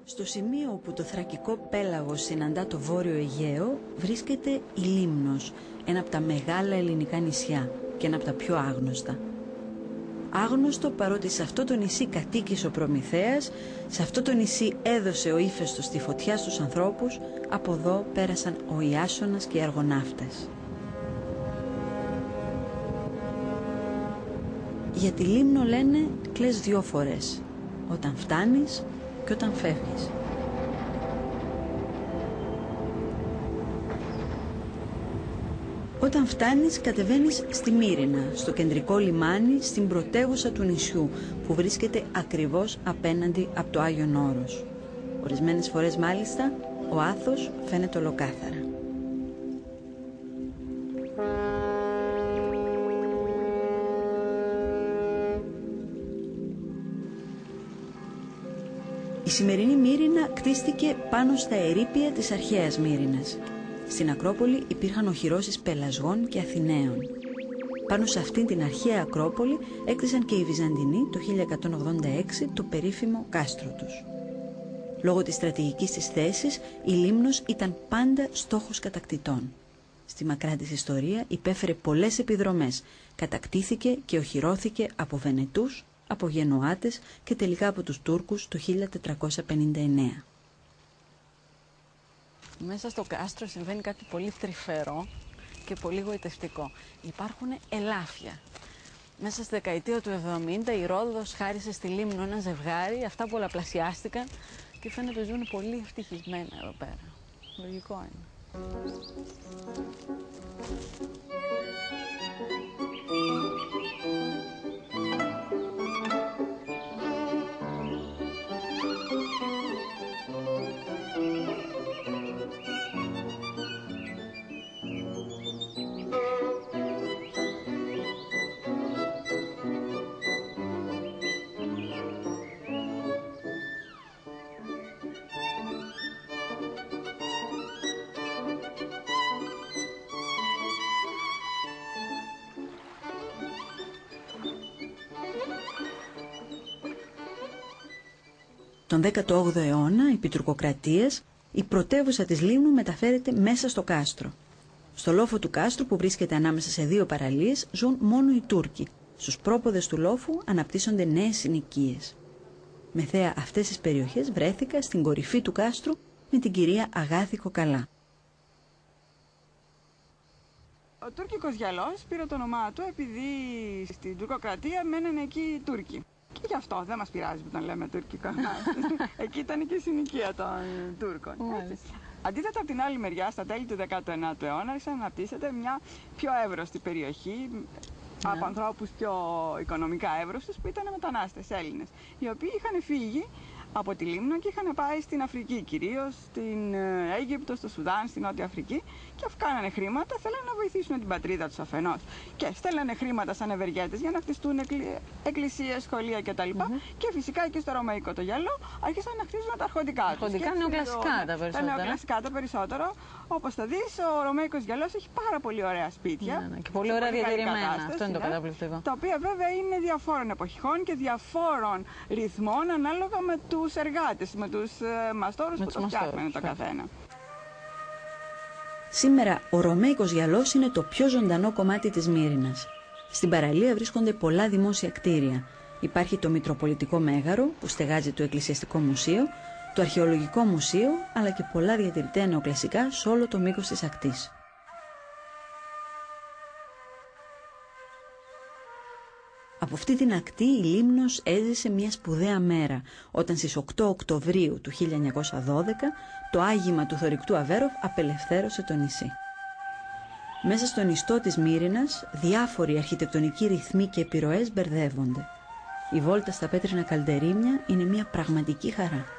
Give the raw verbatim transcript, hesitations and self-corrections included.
Στο σημείο όπου το θρακικό πέλαγος συναντά το Βόρειο Αιγαίο βρίσκεται η Λίμνος, ένα από τα μεγάλα ελληνικά νησιά και ένα από τα πιο άγνωστα. Άγνωστο παρότι σε αυτό το νησί κατοίκησε ο Προμηθέας, σε αυτό το νησί έδωσε ο ύφεστος τη φωτιά στους ανθρώπους, από εδώ πέρασαν ο Ιάσονας και οι αργοναύτες. Για τη Λίμνο λένε κλαις δυο φορές, όταν φτάνεις και όταν φεύγεις. Όταν φτάνεις κατεβαίνεις στη Μύρινα, στο κεντρικό λιμάνι, στην πρωτεύουσα του νησιού, που βρίσκεται ακριβώς απέναντι από το Άγιον Όρος. Ορισμένες φορές μάλιστα ο Άθος φαίνεται ολοκάθαρα. Η σημερινή Μύρινα κτίστηκε πάνω στα ερείπια της αρχαίας Μύρινας. Στην Ακρόπολη υπήρχαν οχυρώσεις πελασγών και Αθηναίων. Πάνω σε αυτήν την αρχαία Ακρόπολη έκτισαν και οι Βυζαντινοί το χίλια εκατόν ογδόντα έξι το περίφημο κάστρο τους. Λόγω της στρατηγικής της θέσης, η Λίμνος ήταν πάντα στόχος κατακτητών. Στη μακρά της ιστορία υπέφερε πολλές επιδρομές, κατακτήθηκε και οχυρώθηκε από Βενετούς, από Γενοάτες και τελικά από τους Τούρκους το χίλια τετρακόσια πενήντα εννέα. Μέσα στο κάστρο συμβαίνει κάτι πολύ τρυφερό και πολύ γοητευτικό. Υπάρχουν ελάφια. Μέσα στη δεκαετία του εβδομήντα η Ρόδος χάρισε στη Λίμνο ένα ζευγάρι, αυτά πολλαπλασιάστηκαν και φαίνεται ζουν πολύ ευτυχισμένα εδώ πέρα. Λογικό είναι. Τον δέκατο όγδοο αιώνα, επί τουρκοκρατίας, η πρωτεύουσα της Λίμνου μεταφέρεται μέσα στο κάστρο. Στο λόφο του κάστρου, που βρίσκεται ανάμεσα σε δύο παραλίες, ζουν μόνο οι Τούρκοι. Στους πρόποδες του λόφου αναπτύσσονται νέες συνοικίες. Μεθαία αυτές τις περιοχές βρέθηκα στην κορυφή του κάστρου με την κυρία Αγάθη Κοκαλά. Ο τουρκικός γυαλός πήρε το όνομά του επειδή στην τουρκοκρατία μένανε εκεί οι Τούρκοι. Και γι' αυτό δεν μας πειράζει που τον λέμε τουρκικό. Εκεί ήταν και η συνοικία των Τούρκων. Αντίθετα, από την άλλη μεριά, στα τέλη του δέκατου ενάτου αιώνα, άρχισε να αναπτύσσεται μια πιο εύρωστη περιοχή yeah. από ανθρώπους πιο οικονομικά εύρωστους που ήταν μετανάστες Έλληνες, οι οποίοι είχαν φύγει από τη Λίμνο και είχαν πάει στην Αφρική, κυρίως στην Αίγυπτο, στο Σουδάν, στην Νότια Αφρική, και αφού κάνανε χρήματα θέλανε να βοηθήσουν την πατρίδα τους αφενός. Και στέλνανε χρήματα σαν ευεργέτες για να χτιστούν εκκλησίες, σχολεία κτλ. Mm-hmm. Και φυσικά εκεί στο Ρωμαϊκό το γυαλό άρχισαν να χτίζουν τα αρχοντικά τους. Αρχοντικά νεοκλασικά τα περισσότερα. Τα νεοκλασικά τα περισσότερο. Όπως θα δεις, ο Ρωμαϊκός γυαλός έχει πάρα πολύ ωραία σπίτια. Ναι, ναι. Και πολύ ωραία διατηρημένα. Αυτό είναι το καταπληκτικό. Τα οποία βέβαια είναι διαφόρων εποχών και διαφόρων ρυθμών ανάλογα με τους εργάτες, με τους ε, μαστόρους με που το φτιάχνουν το καθένα. Σήμερα ο Ρωμαϊκός γυαλός είναι το πιο ζωντανό κομμάτι της Μύρινας. Στην παραλία βρίσκονται πολλά δημόσια κτίρια. Υπάρχει το Μητροπολιτικό Μέγαρο που στεγάζει το Εκκλησιαστικό Μουσείο, το Αρχαιολογικό Μουσείο, αλλά και πολλά διατηρητέα νεοκλασικά σε όλο το μήκος της ακτής. Από αυτή την ακτή η Λίμνος έζησε μια σπουδαία μέρα, όταν στις οκτώ Οκτωβρίου του χίλια εννιακόσια δώδεκα το άγημα του θωρηκτού Αβέροφ απελευθέρωσε το νησί. Μέσα στον ιστό της Μύρινας διάφοροι αρχιτεκτονικοί ρυθμοί και επιρροές μπερδεύονται. Η βόλτα στα πέτρινα καλντερίμια είναι μια πραγματική χαρά.